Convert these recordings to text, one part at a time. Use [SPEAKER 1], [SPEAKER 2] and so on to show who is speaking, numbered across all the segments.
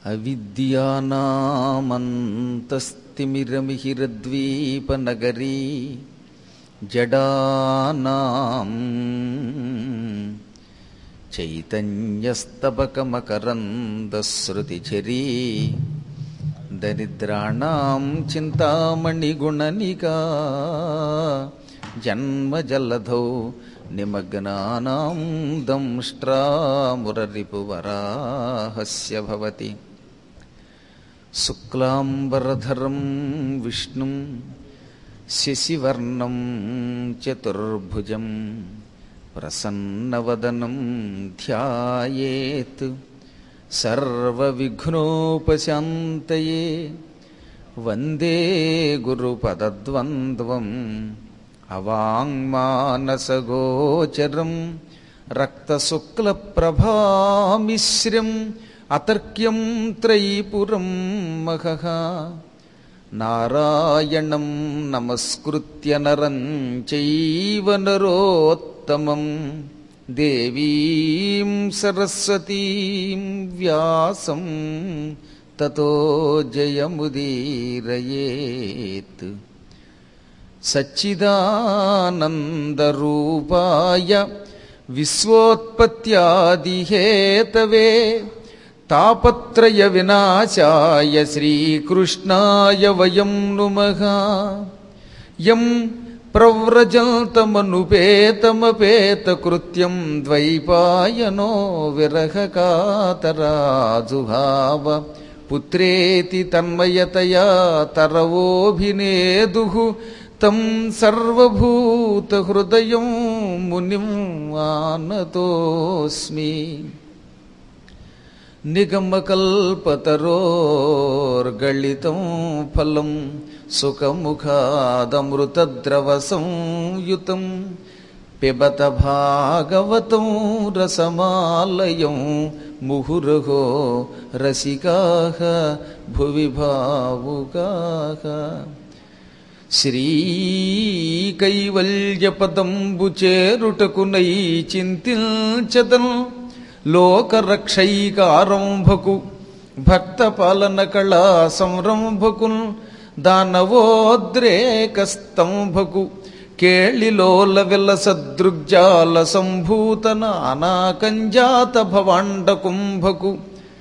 [SPEAKER 1] అవిద్యానామంతస్తిమిరమిహిరద్వీపనగరీ జడానాం చైతన్యస్తబకమకరందశ్రుతిఝరీ దరిద్రాణాం చింతామణిగుణనికా జన్మజలధౌ నిమగ్నానాం దంష్ట్రామురరిపువరాహస్య భవతి. శుక్లాంబరధరం విష్ణుం శశివర్ణం చతుర్భుజం ప్రసన్నవదనం ధ్యాయేత్ సర్వవిఘ్నోపశాంతయే. వందే గురుపదద్వంద్వం అవాంగ్మానసగోచరం రక్తశుక్లప్రభామిశ్రం అతర్క్యం త్రైపురం మహః. నారాయణం నమస్కృత్య నరం చైవ నరోత్తమం దేవీం సరస్వతీం వ్యాసం తతో జయముదీరయేత్. సచ్చిదానందరూపాయ విశ్వోత్పత్యాదిహేతవే తాపత్రయ వినాశాయ శ్రీకృష్ణాయ వయం నుమః. యం ప్రవ్రజంతమనుపేతమపేతకృత్యం ద్వైపాయనో విరహకాతరాజుహావ పుత్రేతి తన్మయతయా తరవోభినేదుః. తం సర్వభూతహృదయం మునిం ఆనతోస్మి. నిగమకల్పతరోర్గళితం ఫలం సుఖముఖాదమృతద్రవసంయుతం పిబత భాగవతం రసమాలయం ముహురహో రసికాః భువి భావుకాః. శ్రీకైవల్యపదంబు చేరుటకునై చింతించదన్ లోకరక్షైకారంభకు భక్తపాలన కళా సంరంభకున్ దానవోద్రేకస్తంభకు కేళిలోల విలసదృగ్జాల సంభూత నానాకంజాత భవాండ కుంభకు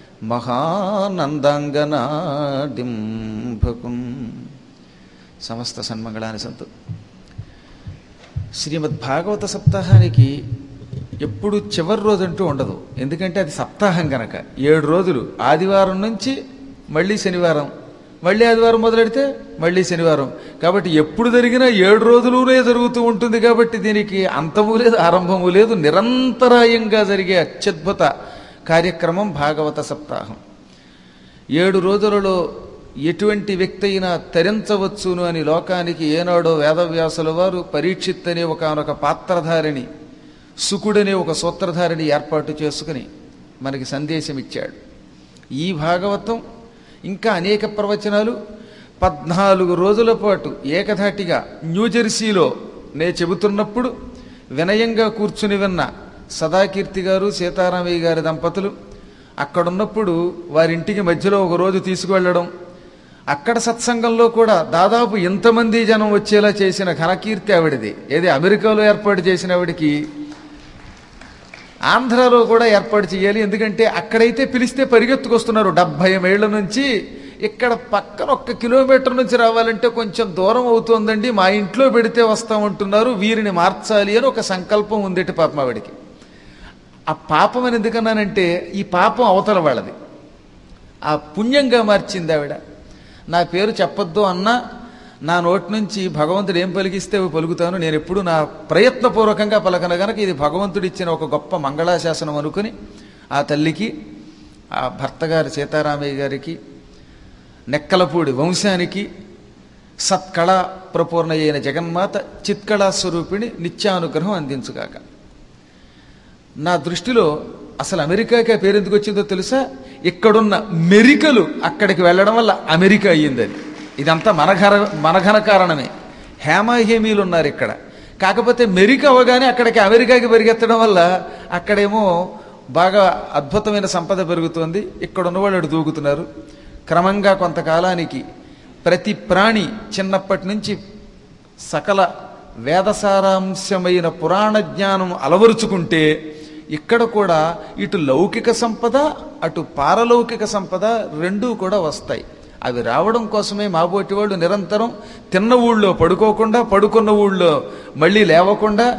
[SPEAKER 1] మహానందాంగనాడింభకున్. సమస్త సన్మంగళాన్ని సంతు. శ్రీమద్భాగవత సప్తాహానికి ఎప్పుడు చివరి రోజు అంటూ ఉండదు. ఎందుకంటే అది సప్తాహం కనుక 7 రోజులు, ఆదివారం నుంచి మళ్ళీ శనివారం, మళ్ళీ ఆదివారం మొదలెడితే మళ్ళీ శనివారం. కాబట్టి ఎప్పుడు జరిగినా 7 రోజులునే జరుగుతూ ఉంటుంది. కాబట్టి దీనికి అంతము లేదు, ఆరంభము లేదు, నిరంతరాయంగా జరిగే అత్యద్భుత కార్యక్రమం భాగవత సప్తాహం. 7 రోజులలో ఎటువంటి వ్యక్తి అయినా తరించవచ్చును అని లోకానికి ఏనాడో వేదవ్యాసుల వారు పరీక్షిత్ అనే ఒకనొక పాత్రధారిణి, శుకుడనే ఒక సూత్రధారిని ఏర్పాటు చేసుకుని మనకి సందేశం ఇచ్చాడు. ఈ భాగవతం ఇంకా అనేక ప్రవచనాలు 14 రోజుల పాటు ఏకధాటిగా న్యూజెర్సీలో నే చెబుతున్నప్పుడు వినయంగా కూర్చుని విన్న సదాకీర్తి గారు, సీతారామయ్య గారి దంపతులు అక్కడున్నప్పుడు వారింటికి మధ్యలో ఒక రోజు తీసుకువెళ్ళడం, అక్కడ సత్సంగంలో కూడా దాదాపు ఇంతమంది జనం వచ్చేలా చేసిన ఘనకీర్తి ఆవిడది. ఏది అమెరికాలో ఏర్పాటు చేసిన ఆవిడికి ఆంధ్రాలో కూడా ఏర్పాటు చేయాలి. ఎందుకంటే అక్కడైతే పిలిస్తే పరిగెత్తుకొస్తున్నారు. 70 ఏళ్ల నుంచి ఇక్కడ పక్కన 1 కిలోమీటర్ నుంచి రావాలంటే కొంచెం దూరం అవుతోందండి, మా ఇంట్లో పెడితే వస్తామంటున్నారు, వీరిని మార్చాలి అని ఒక సంకల్పం ఉందేటి పాపం ఆవిడికి. ఆ పాపం అని ఎందుకన్నానంటే ఈ పాపం అవతల వాళ్ళది, ఆ పుణ్యంగా మార్చింది ఆవిడ. నా పేరు చెప్పొద్దు అన్నా నా నోటి నుంచి భగవంతుడు ఏం పలికిస్తే అవి పలుకుతాను. నేను ఎప్పుడు నా ప్రయత్నపూర్వకంగా పలకన గనక ఇది భగవంతుడు ఇచ్చిన ఒక గొప్ప మంగళాశాసనం అనుకుని ఆ తల్లికి, ఆ భర్త గారి సీతారామయ్య గారికి, నెక్కలపూడి వంశానికి సత్కళా ప్రపూర్ణ అయిన జగన్మాత చిత్కళా స్వరూపిణి నిత్యానుగ్రహం అందించుగాక. నా దృష్టిలో అసలు అమెరికాకి ఆ పేరు ఎందుకు వచ్చిందో తెలుసా? ఇక్కడున్న మెరికలు అక్కడికి వెళ్ళడం వల్ల అమెరికా అయ్యింది. అది ఇదంతా మనఘన కారణమే. హేమాహేమీలు ఉన్నారు ఇక్కడ. కాకపోతే మెరిక అవగానే అక్కడికి అమెరికాకి పరిగెత్తడం వల్ల అక్కడేమో బాగా అద్భుతమైన సంపద పెరుగుతోంది. ఇక్కడ ఉన్నవాళ్ళు అటు దూకుతున్నారు. క్రమంగా కొంతకాలానికి ప్రతి ప్రాణి చిన్నప్పటి నుంచి సకల వేదసారాంశమైన పురాణ జ్ఞానం అలవరుచుకుంటే ఇక్కడ కూడా ఇటు లౌకిక సంపద అటు పారలౌకిక సంపద రెండూ కూడా వస్తాయి. అవి రావడం కోసమే మాబోటి వాళ్ళు నిరంతరం తిన్న ఊళ్ళో పడుకోకుండా, పడుకున్న ఊళ్ళో మళ్ళీ లేవకుండా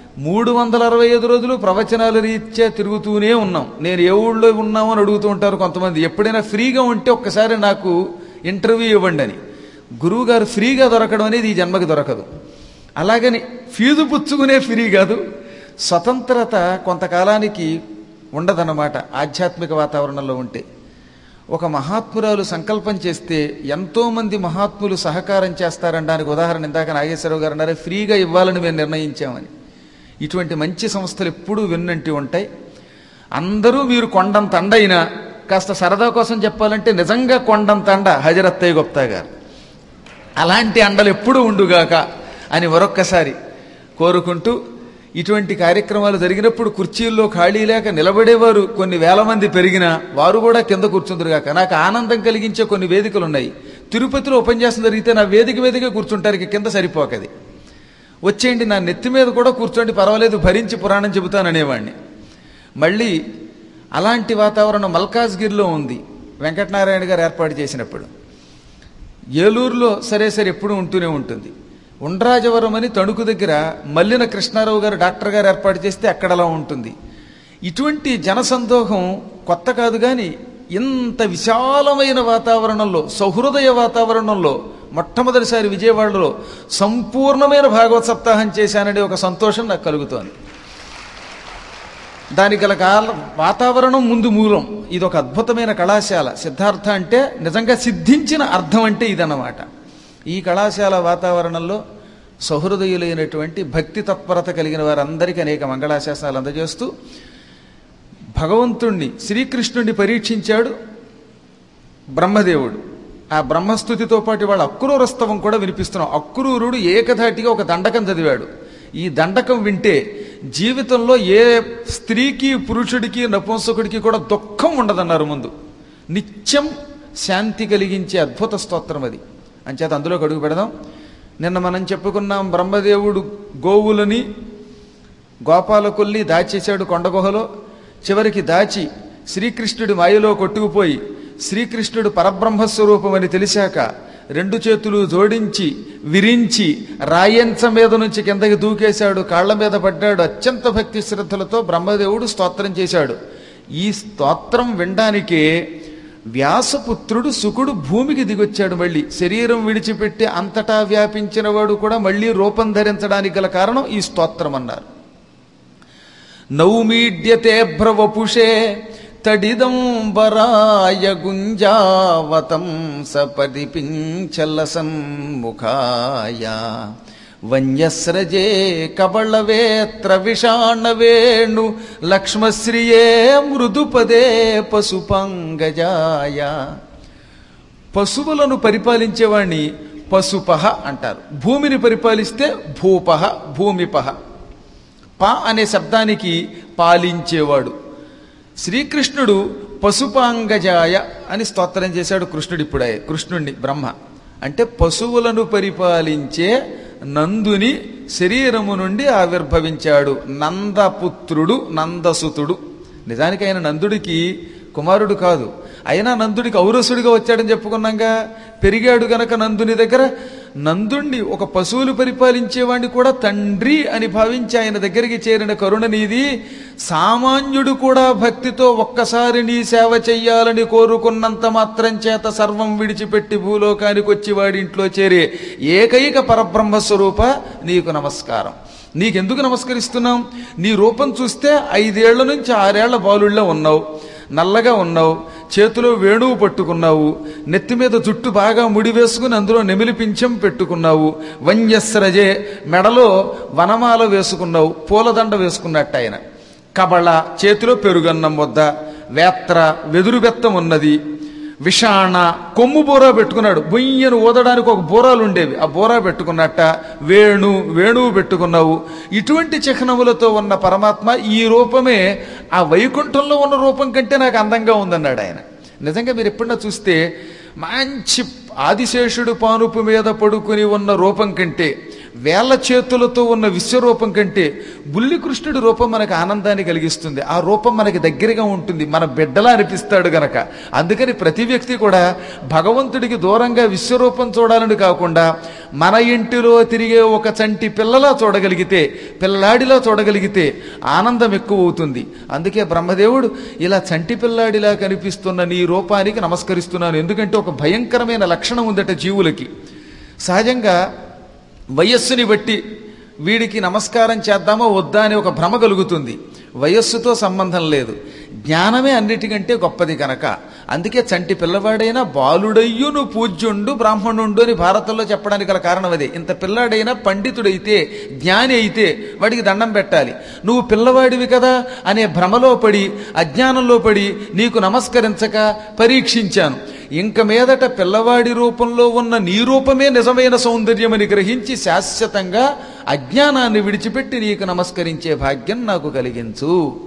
[SPEAKER 1] 365 రోజులు ప్రవచనాల రీత్యా తిరుగుతూనే ఉన్నాం. నేను ఏ ఊళ్ళో ఉన్నామని అడుగుతూ ఉంటారు కొంతమంది. ఎప్పుడైనా ఫ్రీగా ఉంటే ఒక్కసారి నాకు ఇంటర్వ్యూ ఇవ్వండి అని. గురువు గారు ఫ్రీగా దొరకడం అనేది ఈ జన్మకి దొరకదు. అలాగని ఫీజు పుచ్చుకునే ఫ్రీ కాదు. స్వతంత్రత కొంతకాలానికి ఉండదన్నమాట ఆధ్యాత్మిక వాతావరణంలో ఉంటే. ఒక మహాత్మురాలు సంకల్పం చేస్తే ఎంతోమంది మహాత్ములు సహకారం చేస్తారనడానికి ఉదాహరణ ఇందాక నాగేశ్వరరావు గారు అన్నారే, ఫ్రీగా ఇవ్వాలని మేము నిర్ణయించామని. ఇటువంటి మంచి సంస్థలు ఎప్పుడూ వెన్నంటి ఉంటాయి. అందరూ మీరు కొండంత అండైనా కాస్త సరదా కోసం చెప్పాలంటే నిజంగా కొండంత అండ హజరత్తయ్య గుప్తా గారు. అలాంటి అండలు ఎప్పుడూ ఉండుగాక అని మరొక్కసారి కోరుకుంటూ, ఇటువంటి కార్యక్రమాలు జరిగినప్పుడు కుర్చీల్లో ఖాళీ లేక నిలబడేవారు కొన్ని వేల మంది పెరిగినా వారు కూడా కింద కూర్చుందరుగాక. నాకు ఆనందం కలిగించే కొన్ని వేదికలు ఉన్నాయి. తిరుపతిలో ఉపన్యాసం జరిగితే నా వేదిక కూర్చుంటారు, కింద సరిపోకది. వచ్చేయండి నా నెత్తి మీద కూడా కూర్చోండి పర్వాలేదు, భరించి పురాణం చెబుతాననేవాడిని. మళ్ళీ అలాంటి వాతావరణం మల్కాజ్గిరిలో ఉంది, వెంకటనారాయణ గారు ఏర్పాటు చేసినప్పుడు. ఏలూరులో సరే ఎప్పుడూ ఉంటూనే ఉంటుంది. ఉండ్రాజవరం అని తణుకు దగ్గర మల్లిన కృష్ణారావు గారు డాక్టర్ గారు ఏర్పాటు చేస్తే అక్కడలా ఉంటుంది. ఇటువంటి జనసందోహం కొత్త కాదు. కానీ ఇంత విశాలమైన వాతావరణంలో, సౌహృదయ వాతావరణంలో మొట్టమొదటిసారి విజయవాడలో సంపూర్ణమైన భాగవత సప్తాహం చేశాననే ఒక సంతోషం నాకు కలుగుతోంది. దానికి గల వాతావరణం ముందు మూలం. ఇది ఒక అద్భుతమైన కళాశాల. సిద్ధార్థ అంటే నిజంగా సిద్ధించిన అర్థం అంటే ఇదన్నమాట. ఈ కళాశాల వాతావరణంలో సౌహృదయులైనటువంటి భక్తి తత్పరత కలిగిన వారందరికీ అనేక మంగళాశాసనాలు అందజేస్తూ భగవంతుణ్ణి, శ్రీకృష్ణుణ్ణి పరీక్షించాడు బ్రహ్మదేవుడు. ఆ బ్రహ్మస్థుతితో పాటు వాళ్ళ అక్రూరస్తవం కూడా వినిపిస్తున్నాం. అక్రూరుడు ఏకధాటిగా ఒక దండకం చదివాడు. ఈ దండకం వింటే జీవితంలో ఏ స్త్రీకి, పురుషుడికి, నపుంసకుడికి కూడా దుఃఖం ఉండదన్నారు ముందు. నిత్యం శాంతి కలిగించే అద్భుత స్తోత్రం అది. అంచేత అందులోకి అడుగు పెడదాం. నిన్న మనం చెప్పుకున్నాం, బ్రహ్మదేవుడు గోవులని గోపాలకుల్ని దాచేశాడు కొండగుహలో. చివరికి దాచి శ్రీకృష్ణుడి మాయలో కొట్టుకుపోయి శ్రీకృష్ణుడు పరబ్రహ్మస్వరూపం అని తెలిసాక రెండు చేతులు జోడించి విరించి రాయంచ మీద నుంచి కిందకి దూకేశాడు, కాళ్ల మీద పడ్డాడు. అత్యంత భక్తి శ్రద్ధలతో బ్రహ్మదేవుడు స్తోత్రం చేశాడు. ఈ స్తోత్రం వినడానికే వ్యాసపుత్రుడు శుకుడు భూమికి దిగొచ్చాడు. మళ్ళీ శరీరం విడిచిపెట్టి అంతటా వ్యాపించిన వాడు కూడా మళ్ళీ రూపం ధరించడానికి గల కారణం ఈ స్తోత్రం అన్నారు. నౌమీడ్యతే భ్రవపుషే తడిదంబరాయ గుంజావతం సపరిపించల సన్ముఖాయ వన్యస్రజే కబళవేత్ర విషాణవేణు లక్ష్మశ్రియే మృదుపదే పశుపంగజాయ. పశువులను పరిపాలించేవాణ్ణి పశుపహ అంటారు. భూమిని పరిపాలిస్తే భూపహ, భూమిపహ. ప అనే శబ్దానికి పాలించేవాడు. శ్రీకృష్ణుడు పశుపాంగజాయ అని స్తోత్రం చేశాడు కృష్ణుడిని బ్రహ్మ. అంటే పశువులను పరిపాలించే నందుని శరీరము నుండి ఆవిర్భవించాడు. నందపుత్రుడు, నందసుతుడు. నిజానికి ఆయన నందుడికి కుమారుడు కాదు, అయినా నందుడికి ఔరసుడిగా వచ్చాడని చెప్పుకున్నాగా. పెరిగాడు గనక నందుని దగ్గర. నందుణ్ణి, ఒక పశువులు పరిపాలించేవాడిని కూడా తండ్రి అని భావించి ఆయన దగ్గరికి చేరిన కరుణ నీది. సామాన్యుడు కూడా భక్తితో ఒక్కసారి నీ సేవ చెయ్యాలని కోరుకున్నంత మాత్రం చేత సర్వం విడిచిపెట్టి భూలోకానికి వచ్చి వాడి ఇంట్లో చేరే ఏకైక పరబ్రహ్మస్వరూప నీకు నమస్కారం. నీకెందుకు నమస్కరిస్తున్నాం? నీ రూపం చూస్తే 5 ఏళ్ల నుంచి 6 ఏళ్ల బాలుళ్ళ ఉన్నావు, నల్లగా ఉన్నావు, చేతిలో వేణువు పట్టుకున్నావు, నెత్తి మీద జుట్టు బాగా ముడి వేసుకుని అందులో నెమిలి పింఛం పెట్టుకున్నావు, వన్యస్రజే మెడలో వనమాల వేసుకున్నావు, పూలదండ వేసుకున్నట్టు ఆయన. కబళ చేతిలో పెరుగన్నం వద్ద, వేత్ర వెదురు బెత్తం ఉన్నది, విషాణ కొమ్ము బోరా పెట్టుకున్నాడు. బొయ్యను ఊదడానికి ఒక బోరాలు ఉండేవి, ఆ బోరా పెట్టుకున్నట్ట. వేణువు పెట్టుకున్నావు. ఇటువంటి చిహ్నములతో ఉన్న పరమాత్మ ఈ రూపమే ఆ వైకుంఠంలో ఉన్న రూపం కంటే నాకు అందంగా ఉందన్నాడు ఆయన. నిజంగా మీరు ఎప్పుడన్నా చూస్తే మంచి ఆదిశేషుడు పానుపు మీద పడుకుని ఉన్న రూపం కంటే, వేళ్ల చేతులతో ఉన్న విశ్వరూపం కంటే బుల్లి కృష్ణుడి రూపం మనకు ఆనందాన్ని కలిగిస్తుంది. ఆ రూపం మనకి దగ్గరగా ఉంటుంది, మన బిడ్డలా అనిపిస్తాడు గనక. అందుకని ప్రతి వ్యక్తి కూడా భగవంతుడికి దూరంగా విశ్వరూపం చూడాలని కాకుండా మన ఇంటిలో తిరిగే ఒక చంటి పిల్లలా చూడగలిగితే, పిల్లాడిలా చూడగలిగితే ఆనందం ఎక్కువ అవుతుంది. అందుకే బ్రహ్మదేవుడు ఇలా చంటి పిల్లాడిలా కనిపిస్తున్న నీ రూపానికి నమస్కరిస్తున్నాను. ఎందుకంటే ఒక భయంకరమైన లక్షణం ఉందట జీవులకి. సహజంగా వయస్సుని బట్టి వీడికి నమస్కారం చేద్దామో వద్దా అని ఒక భ్రమ కలుగుతుంది. వయస్సుతో సంబంధం లేదు, జ్ఞానమే అన్నిటికంటే గొప్పది కనుక. అందుకే చంటి పిల్లవాడైనా బాలుడయ్యును పూజ్యుండు బ్రాహ్మణుండు అని భారతంలో చెప్పడానికి గల కారణం అదే. ఇంత పిల్లాడైనా పండితుడైతే, జ్ఞాని అయితే వాడికి దండం పెట్టాలి. నువ్వు పిల్లవాడివి కదా అనే భ్రమలో పడి, అజ్ఞానంలో పడి నీకు నమస్కరించక పరీక్షించాను. ఇంక మీదట పిల్లవాడి రూపంలో ఉన్న నీ రూపమే నిజమైన సౌందర్యమని గ్రహించి శాశ్వతంగా అజ్ఞానాన్ని విడిచిపెట్టి నీకు నమస్కరించే భాగ్యం నాకు కలిగించు.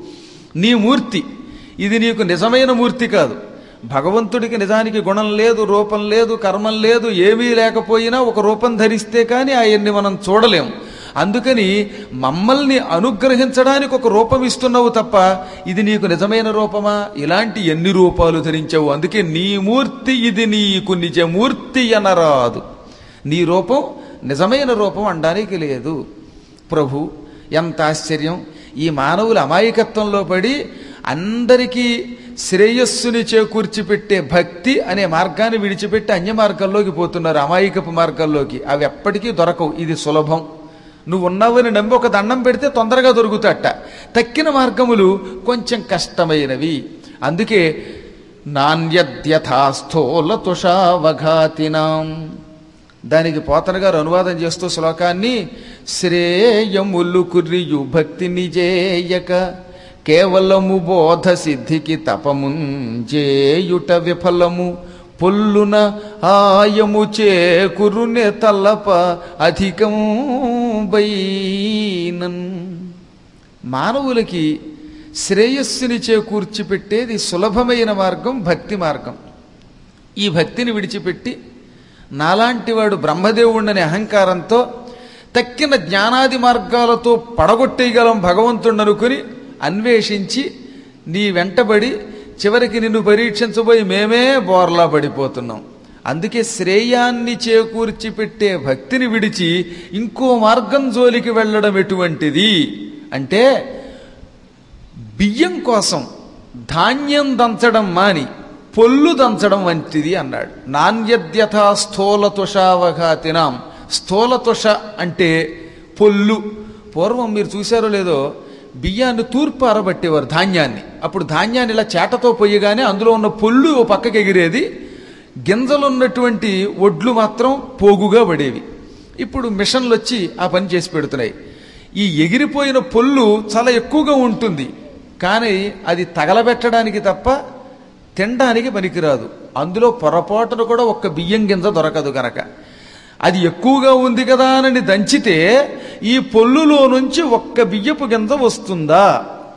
[SPEAKER 1] నీ మూర్తి ఇది నీకు నిజమైన మూర్తి కాదు. భగవంతుడికి నిజానికి గుణం లేదు, రూపం లేదు, కర్మం లేదు. ఏమీ లేకపోయినా ఒక రూపం ధరిస్తే కానీ ఆయన్ని మనం చూడలేం. అందుకని మమ్మల్ని అనుగ్రహించడానికి ఒక రూపం ఇస్తున్నావు తప్ప ఇది నీకు నిజమైన రూపమా? ఇలాంటి ఎన్ని రూపాలు ధరించావు. అందుకే నీ మూర్తి ఇది నీకు నిజమూర్తి అనరాదు. నీ రూపం నిజమైన రూపం అనడానికి లేదు. ప్రభు, ఎంత ఆశ్చర్యం! ఈ మానవుల అమాయకత్వంలో పడి అందరికీ శ్రేయస్సుని చేకూర్చిపెట్టే భక్తి అనే మార్గాన్ని విడిచిపెట్టి అన్య మార్గాల్లోకి పోతున్నారు, అమాయకపు మార్గాల్లోకి. అవి ఎప్పటికీ దొరకవు. ఇది సులభం. నువ్వు ఉన్నావని నమ్మి ఒక దండం పెడితే తొందరగా దొరుకుతాట. తక్కిన మార్గములు కొంచెం కష్టమైనవి. అందుకే నాణ్యద్యథాస్థోలతుషావఘాతినాం, దానికి పోతన గారు అనువాదం చేస్తూ శ్లోకాన్ని, శ్రేయములు కుర్రియు భక్తి నిజేయక కేవలము బోధ సిద్ధికి తపముంజేయుట విఫలము పొల్లున ఆయము చేకురునే తల్లప అధికం బైనన్. మానవులకి శ్రేయస్సుని చేకూర్చిపెట్టేది సులభమైన మార్గం భక్తి మార్గం. ఈ భక్తిని విడిచిపెట్టి నాలాంటి వాడు బ్రహ్మదేవుడనే అహంకారంతో తక్కిన జ్ఞానాది మార్గాలతో పడగొట్టేయగలం భగవంతుడనుకుని అన్వేషించి నీ వెంటబడి చివరికి నిన్ను పరీక్షించబోయి మేమే బోర్లా పడిపోతున్నాం. అందుకే శ్రేయాన్ని చేకూర్చి పెట్టే భక్తిని విడిచి ఇంకో మార్గం జోలికి వెళ్ళడం ఎటువంటిది అంటే, బియ్యం కోసం ధాన్యం దంచడం మాని పొల్లు దంచడం వంటిది అన్నాడు. నాణ్యద్యథా స్థూలతుషావఘాతినాం. స్థూలతుష అంటే పొల్లు. పూర్వం మీరు చూశారో లేదో, బియ్యాన్ని తూర్పు ఆరబట్టేవారు ధాన్యాన్ని. అప్పుడు ధాన్యాన్ని ఇలా చేటతో పొయ్యగానే అందులో ఉన్న పొల్లు ఓ పక్కకి ఎగిరేది, గింజలున్నటువంటి ఒడ్లు మాత్రం పోగుగా పడేవి. ఇప్పుడు మిషన్లు వచ్చి ఆ పని చేసి పెడుతున్నాయి. ఈ ఎగిరిపోయిన పొల్లు చాలా ఎక్కువగా ఉంటుంది, కానీ అది తగలబెట్టడానికి తప్ప తినడానికి పనికిరాదు. అందులో పొరపాటును కూడా ఒక్క బియ్యం గింజ దొరకదు గనక అది ఎక్కువగా ఉంది కదా అని దంచితే ఈ పొల్లులో నుంచి ఒక్క బియ్యపు గింజ వస్తుందా?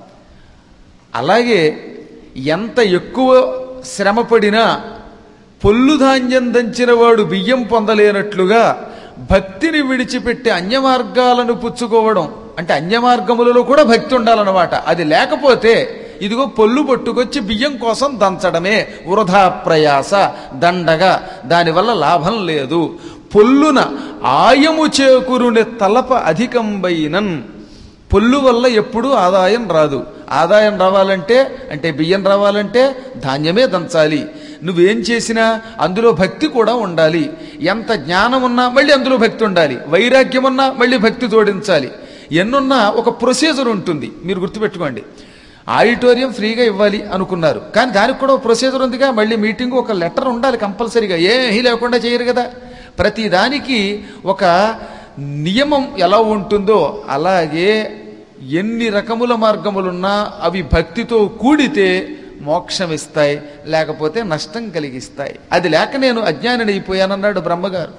[SPEAKER 1] అలాగే ఎంత ఎక్కువ శ్రమపడినా పొల్లు ధాన్యం దంచిన వాడు బియ్యం పొందలేనట్లుగా భక్తిని విడిచిపెట్టి అన్యమార్గాలను పుచ్చుకోవడం అంటే అన్యమార్గములలో కూడా భక్తి ఉండాలన్నమాట. అది లేకపోతే ఇదిగో పొల్లు పట్టుకొచ్చి బియ్యం కోసం దంచడమే వృధా ప్రయాస, దండగా, దానివల్ల లాభం లేదు. పొల్లున ఆయము చేకూరునే తలప అధికంబైనన్. పొల్లు వల్ల ఎప్పుడూ ఆదాయం రాదు. ఆదాయం రావాలంటే అంటే బియ్యం రావాలంటే ధాన్యమే దంచాలి. నువ్వేం చేసినా అందులో భక్తి కూడా ఉండాలి. ఎంత జ్ఞానం ఉన్నా మళ్ళీ అందులో భక్తి ఉండాలి. వైరాగ్యం ఉన్నా మళ్ళీ భక్తి జోడించాలి. ఎన్నున్నా ఒక ప్రొసీజర్ ఉంటుంది. మీరు గుర్తుపెట్టుకోండి. ఆడిటోరియం ఫ్రీగా ఇవ్వాలి అనుకున్నారు, కానీ దానికి కూడా ఒక ప్రొసీజర్ ఉందిగా. మళ్ళీ మీటింగ్ ఒక లెటర్ ఉండాలి కంపల్సరీగా. ఏమీ లేకుండా చేయరు కదా. ప్రతి దానికి ఒక నియమం ఎలా ఉంటుందో అలాగే ఎన్ని రకముల మార్గములున్నా అవి భక్తితో కూడితే మోక్షమిస్తాయి, లేకపోతే నష్టం కలిగిస్తాయి. అది లేక నేను అజ్ఞానినైపోయానన్నాడు బ్రహ్మగారు.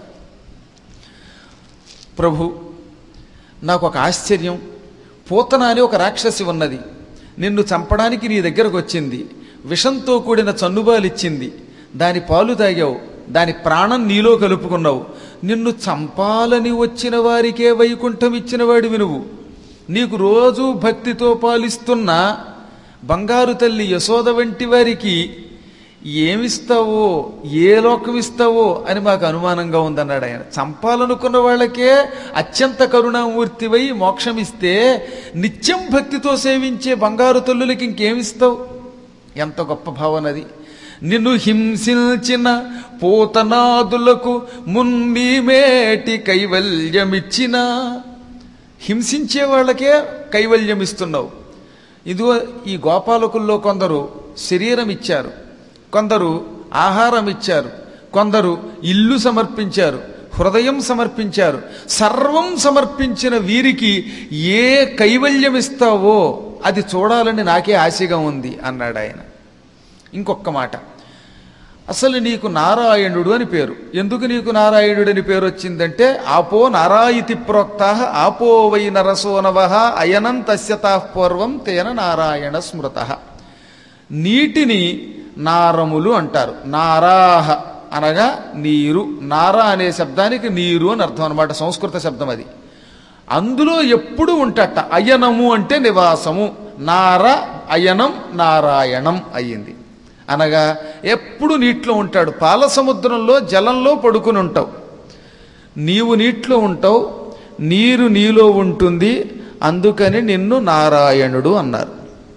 [SPEAKER 1] ప్రభు, నాకు ఒక ఆశ్చర్యం. పూతన అని ఒక రాక్షసి ఉన్నది, నిన్ను చంపడానికి నీ దగ్గరకు వచ్చింది, విషంతో కూడిన చన్నుబాలిచ్చింది, దాని పాలు తాగావు, దాని ప్రాణం నీలో కలుపుకున్నావు. నిన్ను చంపాలని వచ్చిన వారికే వైకుంఠం ఇచ్చిన వాడివి నువ్వు. నీకు రోజు భక్తితో పాలిస్తున్న బంగారు తల్లి యశోద వంటి వారికి ఏమిస్తావో, ఏ లోకం ఇస్తావో అని మాకు అనుమానంగా ఉందన్నాడు ఆయన. చంపాలనుకున్న వాళ్ళకే అత్యంత కరుణామూర్తివై మోక్షమిస్తే నిత్యం భక్తితో సేవించే బంగారు తల్లులకి ఇంకేమిస్తావు? ఎంత గొప్ప భావనది. నిన్ను హింసించిన పూతనాదులకు మున్నీమేటి కైవల్యమిచ్చిన, హింసించే వాళ్ళకే కైవల్యం ఇస్తున్నావు. ఇదిగో ఈ గోపాలకుల్లో కొందరు శరీరం ఇచ్చారు, కొందరు ఆహారం ఇచ్చారు, కొందరు ఇల్లు సమర్పించారు, హృదయం సమర్పించారు. సర్వం సమర్పించిన వీరికి ఏ కైవల్యం ఇస్తావో అది చూడాలని నాకే ఆశగా ఉంది అన్నాడు ఆయన. ఇంకొక మాట, అసలు నీకు నారాయణుడు అని పేరు. ఎందుకు నీకు నారాయణుడు అని పేరు వచ్చిందంటే, ఆపో నారాయితి ప్రోక్తా ఆపో వై నరసో నవః అయనం తస్యతాః పూర్వం తేన నారాయణ స్మృత. నీటిని నారములు అంటారు. నారాహ అనగా నీరు. నారా అనే శబ్దానికి నీరు అని అర్థం అనమాట, సంస్కృత శబ్దం అది. అందులో ఎప్పుడు ఉంటట. అయనము అంటే నివాసము. నార అయనం నారాయణం అయ్యింది. అనగా ఎప్పుడు నీటిలో ఉంటాడు. పాల సముద్రంలో జలంలో పడుకుని ఉంటావు, నీవు నీటిలో ఉంటావు, నీరు నీలో ఉంటుంది, అందుకని నిన్ను నారాయణుడు అన్నారు.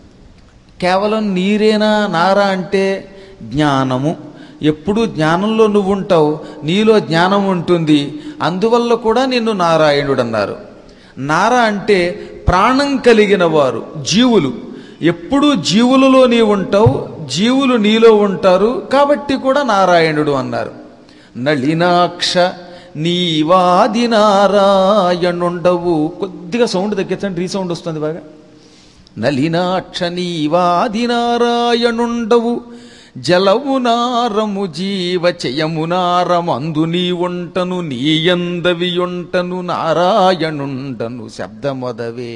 [SPEAKER 1] కేవలం నీరేనా నారా అంటే? జ్ఞానము. ఎప్పుడు జ్ఞానంలో నువ్వు ఉంటావు, నీలో జ్ఞానం ఉంటుంది, అందువల్ల కూడా నిన్ను నారాయణుడు అన్నారు. నార అంటే ప్రాణం కలిగిన వారు, జీవులు. ఎప్పుడు జీవులలో నీవు ఉంటావు, జీవులు నీలో ఉంటారు, కాబట్టి కూడా నారాయణుడు అన్నారు. నళినాక్ష నీవాది నారాయణుండవు. కొద్దిగా సౌండ్ తగ్గించండి, రీసౌండ్ వస్తుంది బాగా. నలినాక్ష నీవాది నారాయణుండవు, జలవు నారము జీవ చెయము నారమందు నీ ఉంటను, నీయందవియుంటను నారాయణుండను శబ్దమొదవే.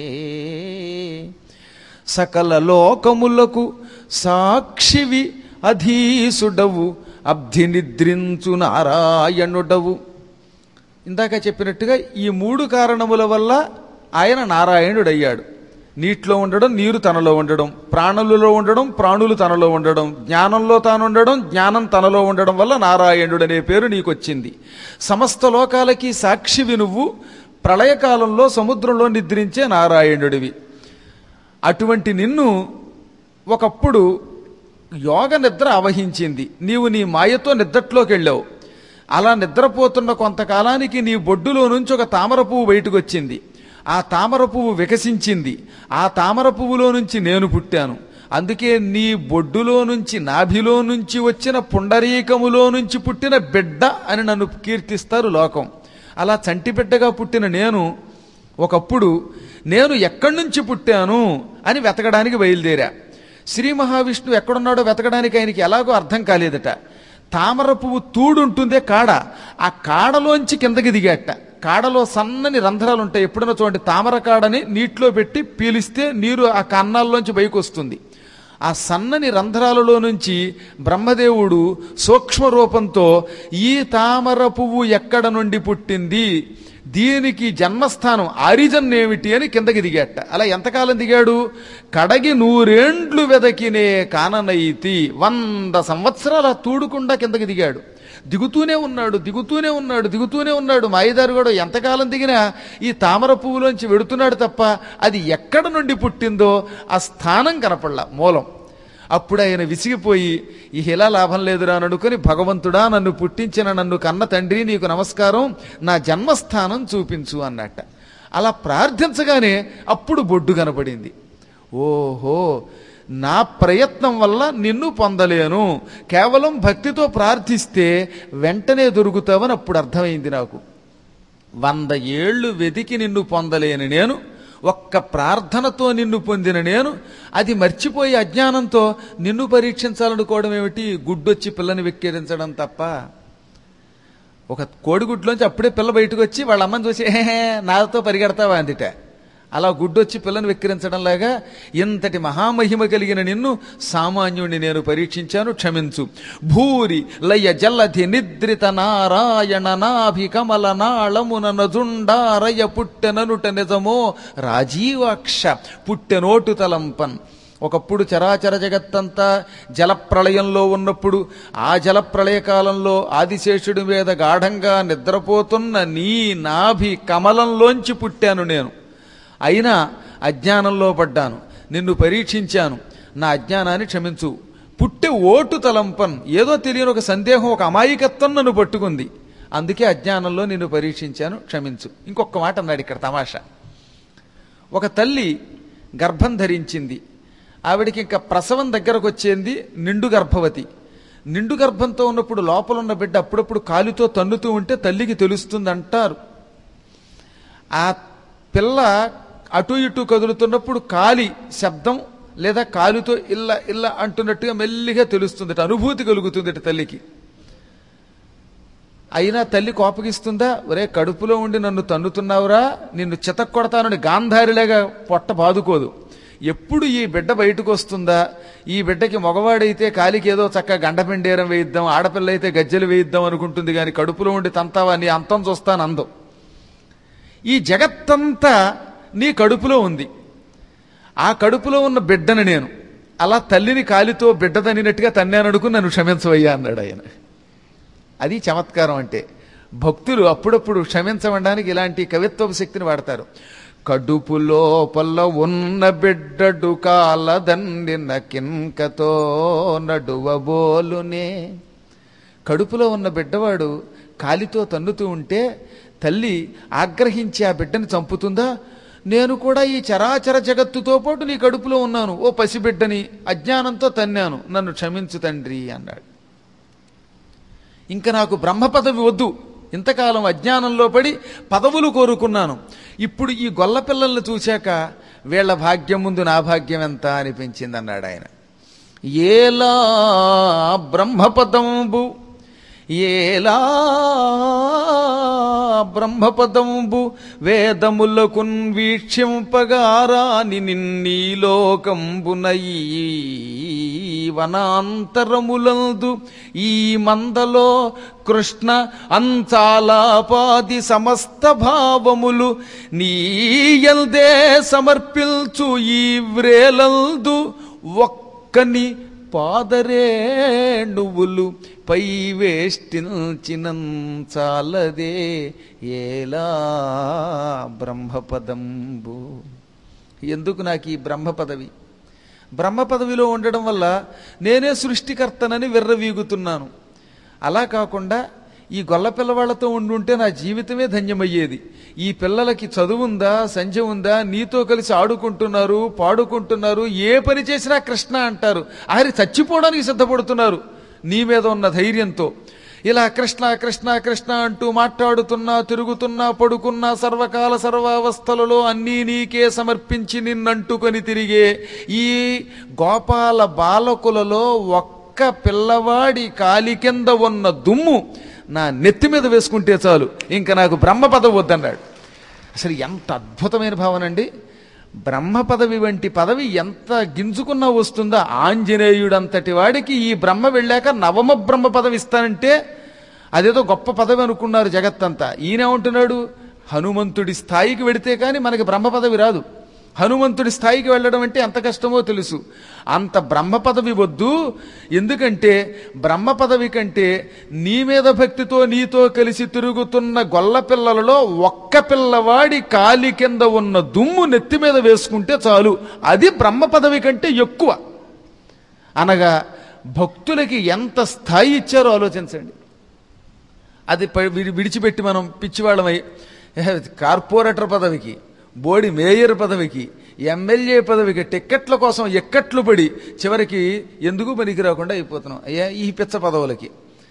[SPEAKER 1] సకల లోకములకు సాక్షివి అధీసుడవు, అబ్ధి నిద్రించు నారాయణుడవు. ఇందాక చెప్పినట్టుగా ఈ మూడు కారణముల వల్ల ఆయన నారాయణుడయ్యాడు. నీటిలో ఉండడం, నీరు తనలో ఉండడం, ప్రాణులలో ఉండడం, ప్రాణులు తనలో ఉండడం, జ్ఞానంలో తాను ఉండడం, జ్ఞానం తనలో ఉండడం వల్ల నారాయణుడు అనే పేరు నీకొచ్చింది. సమస్త లోకాలకి సాక్షివి నువ్వు. ప్రళయకాలంలో సముద్రంలో నిద్రించే నారాయణుడివి. అటువంటి నిన్ను ఒకప్పుడు యోగ నిద్ర ఆవహించింది. నీవు నీ మాయతో నిద్రట్లోకి వెళ్ళావు. అలా నిద్రపోతున్న కొంతకాలానికి నీ బొడ్డులో నుంచి ఒక తామర పువ్వు బయటకు వచ్చింది. ఆ తామర పువ్వు వికసించింది. ఆ తామర పువ్వులో నుంచి నేను పుట్టాను. అందుకే నీ బొడ్డులో నుంచి, నాభిలో నుంచి వచ్చిన పుండరీకములో నుంచి పుట్టిన బిడ్డ అని నన్ను కీర్తిస్తారు లోకం. అలా చంటి బిడ్డగా పుట్టిన నేను ఒకప్పుడు నేను ఎక్కడి నుంచి పుట్టాను అని వెతకడానికి బయలుదేరా. శ్రీ మహావిష్ణువు ఎక్కడున్నాడో వెతకడానికి ఆయనకి ఎలాగో అర్థం కాలేదట. తామర పువ్వు తూడుంటుందే కాడ, ఆ కాడలోంచి కిందకి దిగాట. కాడలో సన్నని రంధ్రాలు ఉంటాయి. ఎప్పుడైనా చూడండి, తామర కాడని నీటిలో పెట్టి పీలిస్తే నీరు ఆ కన్నాల్లోంచి బయటకు వస్తుంది. ఆ సన్నని రంధ్రాలలో నుంచి బ్రహ్మదేవుడు సూక్ష్మ రూపంతో ఈ తామర పువ్వు ఎక్కడ నుండి పుట్టింది, దీనికి జన్మస్థానం ఆరిజన్ ఏమిటి అని కిందకి దిగాట. అలా ఎంతకాలం దిగాడు? కడగి 100 ఏండ్లు వెదకినే కాననైతి. 100 సంవత్సరాల తూడుకుండా కిందకి దిగాడు. దిగుతూనే ఉన్నాడు, దిగుతూనే ఉన్నాడు, దిగుతూనే ఉన్నాడు. మాయదారు కూడా ఎంతకాలం దిగినా ఈ తామర పువ్వులోంచి వెడుతున్నాడు తప్ప అది ఎక్కడ నుండి పుట్టిందో ఆ స్థానం కనపడలా, మూలం. అప్పుడు ఆయన విసిగిపోయి ఈ ఇలా లాభం లేదురా అని అనుకుని, భగవంతుడా, నన్ను పుట్టించిన నన్ను కన్న తండ్రి, నీకు నమస్కారం, నా జన్మస్థానం చూపించు అన్నట్ట. అలా ప్రార్థించగానే అప్పుడు బొడ్డు కనపడింది. ఓహో, నా ప్రయత్నం వల్ల నిన్ను పొందలేను, కేవలం భక్తితో ప్రార్థిస్తే వెంటనే దొరుకుతావని అప్పుడు అర్థమైంది నాకు. 100 ఏళ్లు వెతికి నిన్ను పొందలేని నేను ఒక్క ప్రార్థనతో నిన్ను పొందిన నేను అది మర్చిపోయి అజ్ఞానంతో నిన్ను పరీక్షించాలనుకోవడం ఏమిటి? గుడ్డొచ్చి పిల్లని వెక్కిరించడం తప్ప. ఒక కోడిగుడ్లోంచి అప్పుడే పిల్ల బయటకు వచ్చి వాళ్ళ అమ్మని చూసి నాతో పరిగెడతావా అందిట. అలా గుడ్డొచ్చి పిల్లని వెక్కిరించడంలాగా ఇంతటి మహామహిమ కలిగిన నిన్ను సామాన్యుణ్ణి నేను పరీక్షించాను, క్షమించు. భూరి లయ జలధి నిద్రిత నారాయణ నాభి కమల నాళమున నజుండారయ పుట్టెననుట నిజమో రాజీవాక్ష పుట్టెనోటు తలంపన్. ఒకప్పుడు చరాచర జగత్తంతా జలప్రళయంలో ఉన్నప్పుడు ఆ జలప్రళయ కాలంలో ఆదిశేషుడి మీద గాఢంగా నిద్రపోతున్న నీ నాభి కమలంలోంచి పుట్టాను నేను. అయినా అజ్ఞానంలో పడ్డాను, నిన్ను పరీక్షించాను, నా అజ్ఞానాన్ని క్షమించు. పుట్టె ఓటు తలంపన్, ఏదో తెలియని ఒక సందేహం, ఒక అమాయకత్వం నన్ను పట్టుకుంది, అందుకే అజ్ఞానంలో నిన్ను పరీక్షించాను, క్షమించు. ఇంకొక మాట అన్నాడు ఇక్కడ తమాషా. ఒక తల్లి గర్భం ధరించింది, ఆవిడికి ఇంకా ప్రసవం దగ్గరకు వచ్చేది, నిండు గర్భవతి. నిండు గర్భంతో ఉన్నప్పుడు లోపల ఉన్న బిడ్డ అప్పుడప్పుడు కాలుతో తన్నుతూ ఉంటే తల్లికి తెలుస్తుంది అంటారు. ఆ పిల్ల అటు ఇటు కదులుతున్నప్పుడు కాలి శబ్దం లేదా కాలుతో ఇల్ల ఇల్ల అంటున్నట్టుగా మెల్లిగా తెలుస్తుంది, అనుభూతి కలుగుతుంది తల్లికి. అయినా తల్లి కోపగిస్తుందా? ఒరే కడుపులో ఉండి నన్ను తన్నుతున్నావురా, నిన్ను చితక్కొడతానని గాంధారిలాగా పొట్ట బాదుకోదు. ఎప్పుడు ఈ బిడ్డ బయటకు వస్తుందా, ఈ బిడ్డకి మగవాడైతే కాలికి ఏదో చక్కగా గండపెండేరం వేయిద్దాం, ఆడపిల్ల అయితే గజ్జెలు వేయిద్దాం అనుకుంటుంది, కానీ కడుపులో ఉండి తంతావా, నీ అంతం చూస్తాను అందం. ఈ జగత్తంతా నీ కడుపులో ఉంది, ఆ కడుపులో ఉన్న బిడ్డను నేను అలా తల్లిని కాలితో బిడ్డ తన్నినట్టుగా తన్నాననుకుని నన్ను క్షమించవయ్యా అన్నాడు ఆయన. అది చమత్కారం అంటే. భక్తులు అప్పుడప్పుడు క్షమించవడానికి ఇలాంటి కవిత్వపు శక్తిని వాడతారు. కడుపు లోపల ఉన్న బిడ్డడు కాలదండిన కింకతో నడువబోలునే. కడుపులో ఉన్న బిడ్డవాడు కాలితో తన్నుతూ ఉంటే తల్లి ఆగ్రహించి ఆ బిడ్డని చంపుతుందా? నేను కూడా ఈ చరాచర జగత్తుతో పాటు నీ కడుపులో ఉన్నాను, ఓ పసిబిడ్డని అజ్ఞానంతో తన్నాను, నన్ను క్షమించు తండ్రి అన్నాడు. ఇంకా నాకు బ్రహ్మ పదవి వద్దు, ఇంతకాలం అజ్ఞానంలో పడి పదవులు కోరుకున్నాను, ఇప్పుడు ఈ గొల్ల పిల్లల్ని చూశాక వీళ్ల భాగ్యం ముందు నా భాగ్యం ఎంత అనిపించింది అన్నాడు ఆయన. ఏలా బ్రహ్మపదంబు ఏలా బ్రహ్మపదంబు వేదములకున్ వీక్షింపగారాని నిన్నీ లోకంబునయీ వనాంతరములందు ఈ మందలో కృష్ణ అంచాలాపాది సమస్త భావములు నీయందే సమర్పిల్చు ఈ వ్రేలందు ఒక్కని పాదరేణువులు పై వేష్టించినంచాలదే ఏలా బ్రహ్మపదంబు. ఎందుకు నాకు ఈ బ్రహ్మ పదవి? బ్రహ్మ పదవిలో ఉండడం వల్ల నేనే సృష్టికర్తనని విర్రవీగుతున్నాను. అలా కాకుండా ఈ గొల్ల పిల్లవాళ్లతో ఉండుంటే నా జీవితమే ధన్యమయ్యేది. ఈ పిల్లలకి చదువుందా, సంధ్య ఉందా, నీతో కలిసి ఆడుకుంటున్నారు, పాడుకుంటున్నారు, ఏ పని చేసినా కృష్ణ అంటారు, ఆఖరి చచ్చిపోవడానికి సిద్ధపడుతున్నారు నీ మీద ఉన్న ధైర్యంతో. ఇలా కృష్ణ కృష్ణ కృష్ణ అంటూ మాట్లాడుతున్నా, తిరుగుతున్నా, పడుకున్నా, సర్వకాల సర్వావస్థలలో అన్నీ నీకే సమర్పించి నిన్నంటుకొని తిరిగే ఈ గోపాల బాలకులలో ఒక్క పిల్లవాడి కాలి కింద ఉన్న దుమ్ము నా నెత్తి మీద వేసుకుంటే చాలు, ఇంకా నాకు బ్రహ్మ పదవి వద్దన్నాడు. అసలు ఎంత అద్భుతమైన భావన అండి! బ్రహ్మ పదవి వంటి పదవి ఎంత గింజుకున్నా వస్తుందా? ఆంజనేయుడంతటి వాడికి ఈ బ్రహ్మ వెళ్ళాక నవమ బ్రహ్మ పదవి ఇస్తానంటే అదేదో గొప్ప పదవి అనుకున్నారు జగత్తంతా. ఈయనేమంటున్నాడు, హనుమంతుడి స్థాయికి వెడితే కానీ మనకి బ్రహ్మ పదవి రాదు. హనుమంతుడి స్థాయికి వెళ్ళడం అంటే ఎంత కష్టమో తెలుసు. అంత బ్రహ్మ పదవి వద్దు, ఎందుకంటే బ్రహ్మ పదవి కంటే నీ మీద భక్తితో నీతో కలిసి తిరుగుతున్న గొల్ల పిల్లలలో ఒక్క పిల్లవాడి కాలి కింద ఉన్న దుమ్ము నెత్తి మీద వేసుకుంటే చాలు, అది బ్రహ్మ పదవి కంటే ఎక్కువ. అనగా భక్తులకి ఎంత స్థాయి ఇచ్చారో ఆలోచించండి. అది విడిచిపెట్టి మనం పిచ్చివాళ్ళమై కార్పొరేటర్ పదవికి, బోడి మేయర్ పదవికి, ఎమ్మెల్యే పదవికి టిక్కెట్ల కోసం ఎక్కట్లు పడి చివరికి ఎందుకు పనికి రాకుండా అయిపోతున్నాం. అయ్యా ఈ పిచ్చ పదవులకి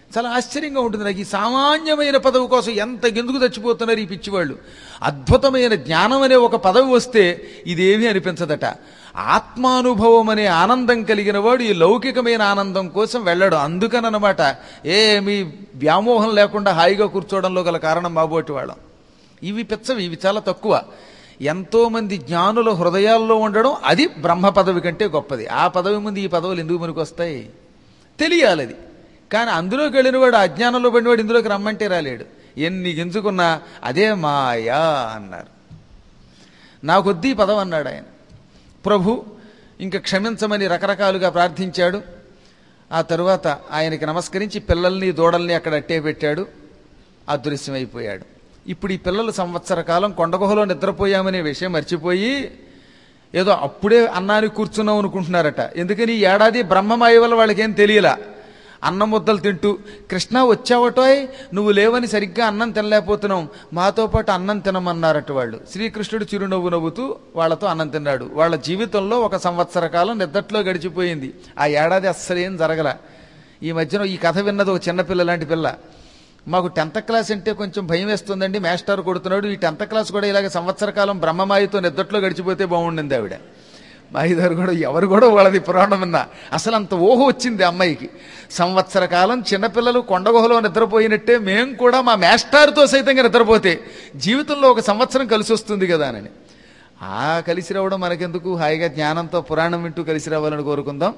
[SPEAKER 1] చాలా ఆశ్చర్యంగా ఉంటుంది నాకు. ఈ సామాన్యమైన పదవి కోసం ఎంత గెందుకు చచ్చిపోతున్నారు ఈ పిచ్చివాళ్ళు. అద్భుతమైన జ్ఞానం అనే ఒక పదవి వస్తే ఇదేమీ అనిపించదట. ఆత్మానుభవం అనే ఆనందం కలిగిన వాడు ఈ లౌకికమైన ఆనందం కోసం వెళ్ళడు. అందుకనమాట ఏమీ వ్యామోహం లేకుండా హాయిగా కూర్చోవడంలో గల కారణం మాబోటి వాళ్ళం. ఇవి పిచ్చవి, ఇవి చాలా తక్కువ. ఎంతో మంది జ్ఞానుల హృదయాల్లో ఉండడం అది బ్రహ్మ పదవి కంటే గొప్పది. ఆ పదవి ముందు ఈ పదవులు ఎందుకు మనకు వస్తాయి? తెలియాలి అది. కానీ అందులోకి వెళ్ళినవాడు, అజ్ఞానంలో పడినవాడు ఇందులోకి రమ్మంటే రాలేడు. ఎన్ని గింజుకున్నా అదే మాయా అన్నారు. నాకొద్దీ పదవి అన్నాడు ఆయన. ప్రభు ఇంక క్షమించమని రకరకాలుగా ప్రార్థించాడు. ఆ తరువాత ఆయనకి నమస్కరించి పిల్లల్ని దూడల్ని అక్కడ అట్టే పెట్టాడు. అదృశ్యమైపోయాడు. ఇప్పుడు ఈ పిల్లలు సంవత్సర కాలం కొండగుహలో నిద్రపోయామనే విషయం మర్చిపోయి ఏదో అప్పుడే అన్నానికి కూర్చున్నాం అనుకుంటున్నారట. ఎందుకని ఈ ఏడాది బ్రహ్మమాయ వల్ల వాళ్ళకేం తెలియలా. అన్నం ముద్దలు తింటూ, కృష్ణ వచ్చావటోయ్, నువ్వు లేవని సరిగ్గా అన్నం తినలేకపోతున్నాం, మాతో పాటు అన్నం తినమన్నారట వాళ్ళు. శ్రీకృష్ణుడు చిరునవ్వు నవ్వుతూ వాళ్ళతో అన్నం తిన్నాడు. వాళ్ళ జీవితంలో ఒక సంవత్సర కాలం నిద్దట్లో గడిచిపోయింది. ఆ ఏడాది అస్సలేం జరగల. ఈ మధ్యన ఈ కథ విన్నది ఒక చిన్నపిల్ల లాంటి పిల్ల. మాకు 10th క్లాస్ అంటే కొంచెం భయం వేస్తుందండి, మాస్టర్ కొడుతున్నాడు, ఈ 10th క్లాస్ కూడా ఇలాగ సంవత్సర కాలం బ్రహ్మమాయతో నిద్దట్లో గడిచిపోతే బాగుండింది ఆవిడ. మా ఇద్దరు కూడా ఎవరు కూడా వాళ్ళది పురాణం విన్నా అసలు అంత ఊహ వచ్చింది అమ్మాయికి. సంవత్సర కాలం చిన్నపిల్లలు కొండగుహలో నిద్రపోయినట్టే మేము కూడా మా మాస్టర్తో సైతంగా నిద్రపోతే జీవితంలో ఒక సంవత్సరం కలిసి వస్తుంది కదా అని. కలిసి రావడం మనకెందుకు, హాయిగా జ్ఞానంతో పురాణం వింటూ కలిసి రావాలని కోరుకుందాం.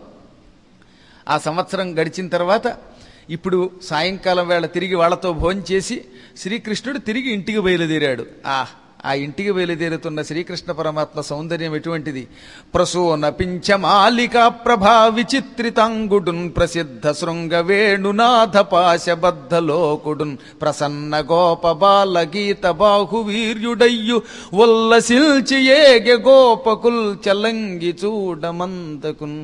[SPEAKER 1] ఆ సంవత్సరం గడిచిన తర్వాత ఇప్పుడు సాయంకాలం వేళ తిరిగి వాళ్ళతో భోంచేసి శ్రీకృష్ణుడు తిరిగి ఇంటికి బయలుదేరాడు. ఆ ఇంటికి బయలుదేరుతున్న శ్రీకృష్ణ పరమాత్మ సౌందర్యం ఎటువంటిది! ప్రసూన పింఛమాలికా ప్రభా విచిత్రితాంగుడున్ ప్రసిద్ధ శృంగ వేణునాథ పాశబద్ధలోకుడున్ ప్రసన్న గోప బాల గీత బాహువీర్యుడయ్యు ఉల్లసిల్చి ఏగె గోపకుల్ చలంగి చూడమంతకున్.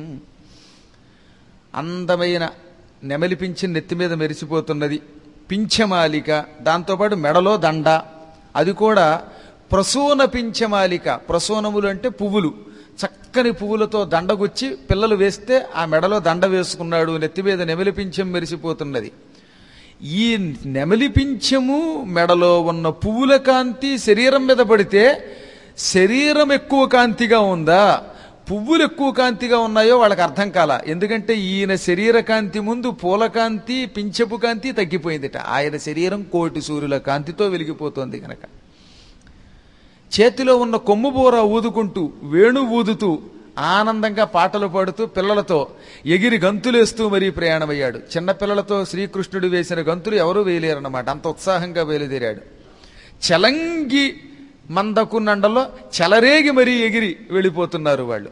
[SPEAKER 1] అందమైన నెమలి పింఛం నెత్తి మీద మెరిసిపోతున్నది పింఛమాలిక, దాంతోపాటు మెడలో దండ, అది కూడా ప్రసూన పింఛమాలిక. ప్రసూనములు అంటే పువ్వులు, చక్కని పువ్వులతో దండగుచ్చి పిల్లలు వేస్తే ఆ మెడలో దండ వేసుకున్నాడు. నెత్తి మీద నెమలి పింఛం మెరిసిపోతున్నది. ఈ నెమలి పింఛము మెడలో ఉన్న పువ్వుల కాంతి శరీరం మీద పడితే శరీరం ఎక్కువ కాంతిగా ఉందా, పువ్వులు ఎక్కువ కాంతిగా ఉన్నాయో వాళ్ళకి అర్థం కాల. ఎందుకంటే ఈయన శరీర కాంతి ముందు పూల కాంతి, పింఛపు కాంతి తగ్గిపోయిందిట. ఆయన శరీరం కోటి సూర్యుల కాంతితో వెలిగిపోతోంది కనుక. చేతిలో ఉన్న కొమ్ము బోర ఊదుకుంటూ, వేణు ఊదుతూ, ఆనందంగా పాటలు పాడుతూ పిల్లలతో ఎగిరి గంతులేస్తూ మరీ ప్రయాణమయ్యాడు. చిన్నపిల్లలతో శ్రీకృష్ణుడు వేసిన గంతులు ఎవరూ వేయలేరన్నమాట, అంత ఉత్సాహంగా బయలుదేరాడు. చలంగి మందకు నండలో చెలరేగి మరీ ఎగిరి వెళ్ళిపోతున్నారు వాళ్ళు.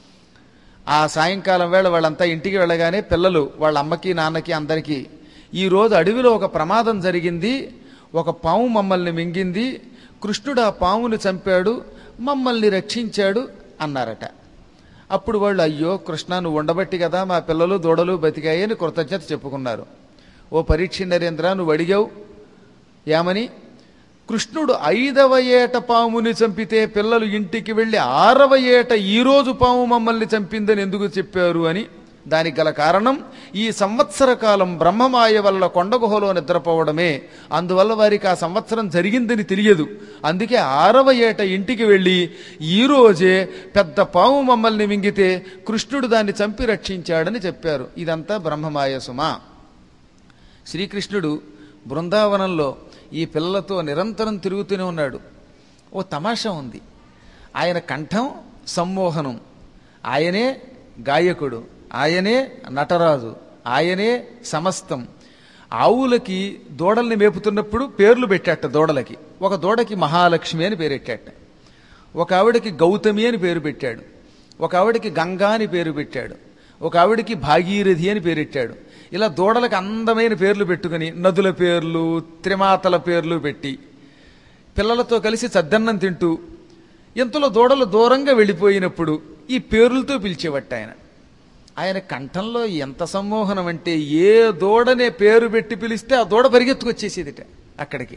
[SPEAKER 1] ఆ సాయంకాలం వేళ వాళ్ళంతా ఇంటికి వెళ్ళగానే పిల్లలు వాళ్ళ అమ్మకి నాన్నకి అందరికీ, ఈరోజు అడవిలో ఒక ప్రమాదం జరిగింది, ఒక పాము మమ్మల్ని మింగింది, కృష్ణుడు ఆ పాముని చంపాడు, మమ్మల్ని రక్షించాడు అన్నారట. అప్పుడు వాళ్ళు, అయ్యో కృష్ణ నువ్వు ఉండబట్టి కదా మా పిల్లలు దూడలు బతికాయని కృతజ్ఞత చెప్పుకున్నారు. ఓ పరీక్ష నరేంద్ర, నువ్వు అడిగావు ఏమని, కృష్ణుడు 5వ ఏట పాముని చంపితే పిల్లలు ఇంటికి వెళ్ళి 6వ ఏట ఈరోజు పాము మమ్మల్ని చంపిందని ఎందుకు చెప్పారు అని. దానికి గల కారణం ఈ సంవత్సర కాలం బ్రహ్మమాయ వల్ల కొండగుహలో నిద్రపోవడమే. అందువల్ల వారికి ఆ సంవత్సరం జరిగిందని తెలియదు. అందుకే 6వ ఏట ఇంటికి వెళ్ళి ఈరోజే పెద్ద పాము మమ్మల్ని మింగితే కృష్ణుడు దాన్ని చంపి రక్షించాడని చెప్పారు. ఇదంతా బ్రహ్మమాయ సుమా. శ్రీకృష్ణుడు బృందావనంలో ఈ పిల్లలతో నిరంతరం తిరుగుతూనే ఉన్నాడు. ఓ తమాషా ఉంది. ఆయన కంఠం సమ్మోహనం, ఆయనే గాయకుడు, ఆయనే నటరాజు, ఆయనే సమస్తం. ఆవులకి దూడల్ని మేపుతున్నప్పుడు పేర్లు పెట్టాట దూడలకి. ఒక దూడకి మహాలక్ష్మి అని పేరెట్టాట, ఒక ఆవిడకి గౌతమి అని పేరు పెట్టాడు, ఒక ఆవిడకి గంగా అని పేరు పెట్టాడు, ఒక ఆవిడకి భాగీరథి అని పేరెట్టాడు. ఇలా దూడలకు అందమైన పేర్లు పెట్టుకుని నదుల పేర్లు, త్రిమాతల పేర్లు పెట్టి పిల్లలతో కలిసి చద్దన్నం తింటూ, ఇంతలో దూడలు దూరంగా వెళ్ళిపోయినప్పుడు ఈ పేర్లతో పిలిచేవట్ట ఆయన. ఆయన కంఠంలో ఎంత సమ్మోహనం అంటే ఏ దూడనే పేరు పెట్టి పిలిస్తే ఆ దూడ పరిగెత్తుకొచ్చేసేదిట అక్కడికి.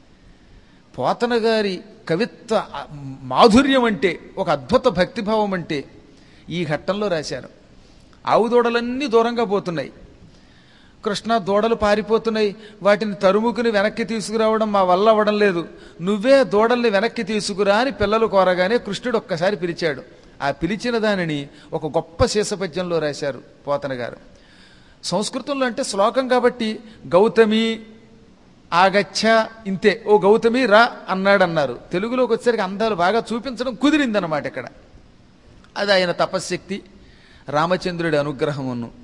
[SPEAKER 1] పోతన గారి కవిత్వ మాధుర్యం అంటే, ఒక అద్భుత భక్తిభావం అంటే ఈ ఘట్టంలో రాశారు. ఆవు దూడలన్నీ దూరంగా పోతున్నాయి. కృష్ణ దూడలు పారిపోతున్నాయి, వాటిని తరుముకుని వెనక్కి తీసుకురావడం మా వల్ల అవ్వడం లేదు, నువ్వే దూడల్ని వెనక్కి తీసుకురా అని పిల్లలు కోరగానే కృష్ణుడు ఒక్కసారి పిలిచాడు. ఆ పిలిచిన దానిని ఒక గొప్ప శీసపద్యంలో రాశారు పోతన గారు. సంస్కృతంలో అంటే శ్లోకం కాబట్టి గౌతమి ఆగచ్చ ఇంతే, ఓ గౌతమి రా అన్నారు. తెలుగులోకి వచ్చేసరికి అందాలు బాగా చూపించడం కుదిరిందనమాట ఇక్కడ. అది ఆయన తపశ్శక్తి, రామచంద్రుడి అనుగ్రహమును.